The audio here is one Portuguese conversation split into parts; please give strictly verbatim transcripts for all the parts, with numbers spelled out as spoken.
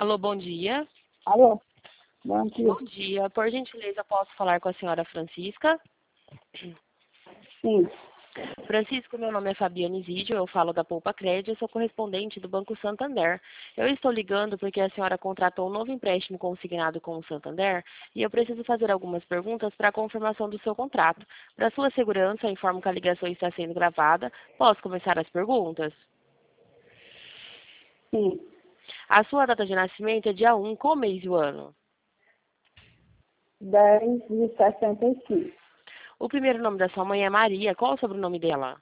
Alô, bom dia. Alô? Bom dia. Bom dia. Por gentileza, posso falar com a senhora Francisca? Sim. Francisco, meu nome é Fabiane Zidio, eu falo da Poupa Crédito, eu sou correspondente do Banco Santander. Eu estou ligando porque a senhora contratou um novo empréstimo consignado com o Santander e eu preciso fazer algumas perguntas para a confirmação do seu contrato. Para sua segurança, informo que a ligação está sendo gravada. Posso começar as perguntas? Sim. A sua data de nascimento é dia um, qual mês e o ano? dez de sessenta e cinco. O primeiro nome da sua mãe é Maria, qual o sobrenome dela?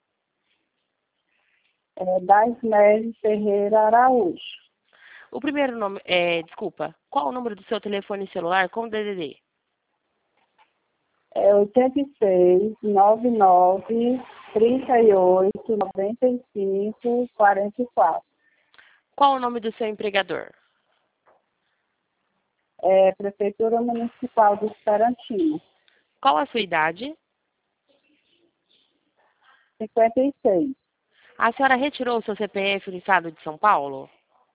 É Das Neves Ferreira Araújo. O primeiro nome, é, desculpa, qual o número do seu telefone celular com D D D? É oitenta e seis, noventa e nove, trinta e oito, noventa e cinco, quarenta e quatro. Qual o nome do seu empregador? É Prefeitura Municipal do Esperantino. Qual a sua idade? cinquenta e seis. A senhora retirou o seu C P F do estado de São Paulo?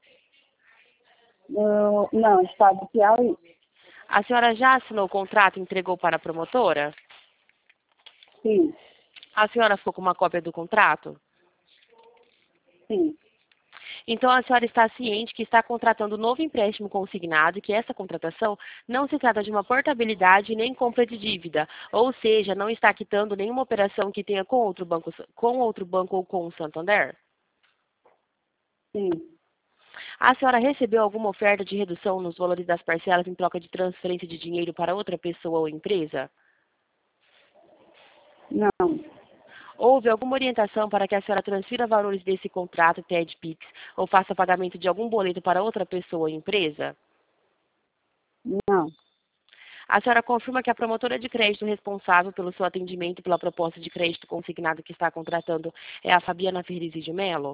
No, não, estado do Piauí. A senhora já assinou o contrato e entregou para a promotora? Sim, A senhora ficou com uma cópia do contrato? sim. Então, a senhora está ciente que está contratando um novo empréstimo consignado e que essa contratação não se trata de uma portabilidade nem compra de dívida, ou seja, não está quitando nenhuma operação que tenha com outro banco, com outro banco ou com o Santander? Sim. A senhora recebeu alguma oferta de redução nos valores das parcelas em troca de transferência de dinheiro para outra pessoa ou empresa? Não, Houve alguma orientação para que a senhora transfira valores desse contrato T E D Pix ou faça pagamento de algum boleto para outra pessoa ou empresa? não. A senhora confirma que a promotora de crédito responsável pelo seu atendimento e pela proposta de crédito consignado que está contratando é a Fabiana Ferrizi de Mello?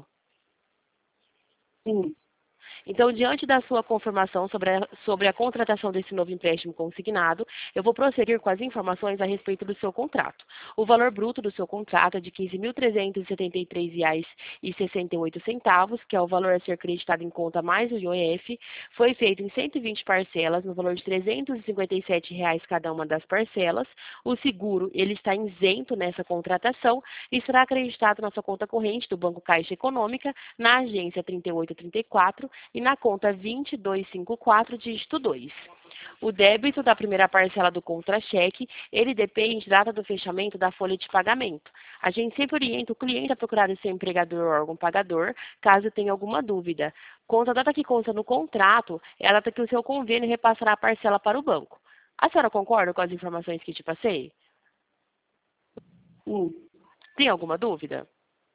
Sim. Então, diante da sua confirmação sobre a, sobre a contratação desse novo empréstimo consignado, eu vou prosseguir com as informações a respeito do seu contrato. O valor bruto do seu contrato é de quinze mil trezentos e setenta e três reais e sessenta e oito centavos, que é o valor a ser creditado em conta mais o I O F, foi feito em cento e vinte parcelas, no valor de trezentos e cinquenta e sete reais cada uma das parcelas. O seguro, ele está isento nessa contratação e será acreditado na sua conta corrente do Banco Caixa Econômica, na agência trinta e oito trinta e quatro e na conta vinte e dois cinquenta e quatro, dígito dois. O débito da primeira parcela do contra-cheque, ele depende da data do fechamento da folha de pagamento. A gente sempre orienta o cliente a procurar o seu empregador ou órgão pagador, caso tenha alguma dúvida. Quanto à data que consta no contrato, é a data que o seu convênio repassará a parcela para o banco. A senhora concorda com as informações que te passei? Sim. Tem alguma dúvida?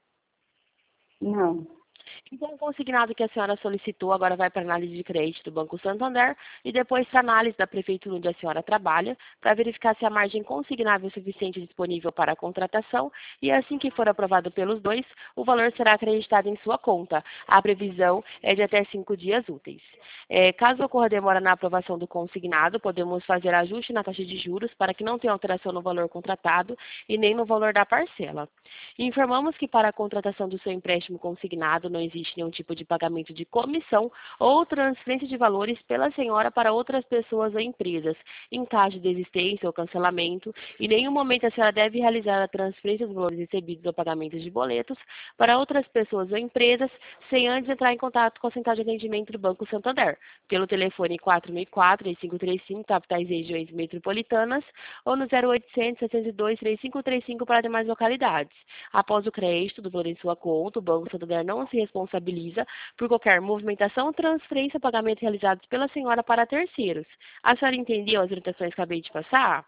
Não. Então, o consignado que a senhora solicitou agora vai para análise de crédito do Banco Santander e depois para análise da prefeitura onde a senhora trabalha, para verificar se a margem consignável é suficiente disponível para a contratação e assim que for aprovado pelos dois, o valor será acreditado em sua conta. A previsão é de até cinco dias úteis. É, caso ocorra demora na aprovação do consignado, podemos fazer ajuste na taxa de juros para que não tenha alteração no valor contratado e nem no valor da parcela. Informamos que para a contratação do seu empréstimo consignado não existe nenhum tipo de pagamento de comissão ou transferência de valores pela senhora para outras pessoas ou empresas, em caso de desistência ou cancelamento. Em nenhum momento a senhora deve realizar a transferência dos valores recebidos ou pagamentos de boletos para outras pessoas ou empresas, sem antes entrar em contato com a central de atendimento do Banco Santander, pelo telefone quatro seis quatro, três cinco três cinco, capitais e regiões metropolitanas, ou no zero oitocentos, setecentos e dois, trinta e cinco trinta e cinco para demais localidades. Após o crédito do valor em sua conta, o Banco Santander não se responsabiliza por qualquer movimentação, transferência ou pagamento realizados pela senhora para terceiros. A senhora entendeu as orientações que acabei de passar?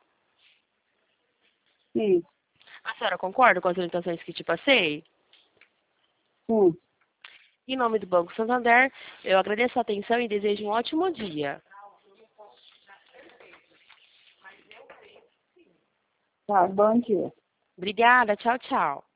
Sim. A senhora concorda com as orientações que te passei? Sim. Em nome do Banco Santander, eu agradeço a atenção e desejo um ótimo dia. Tá, bom dia. Obrigada, tchau, tchau.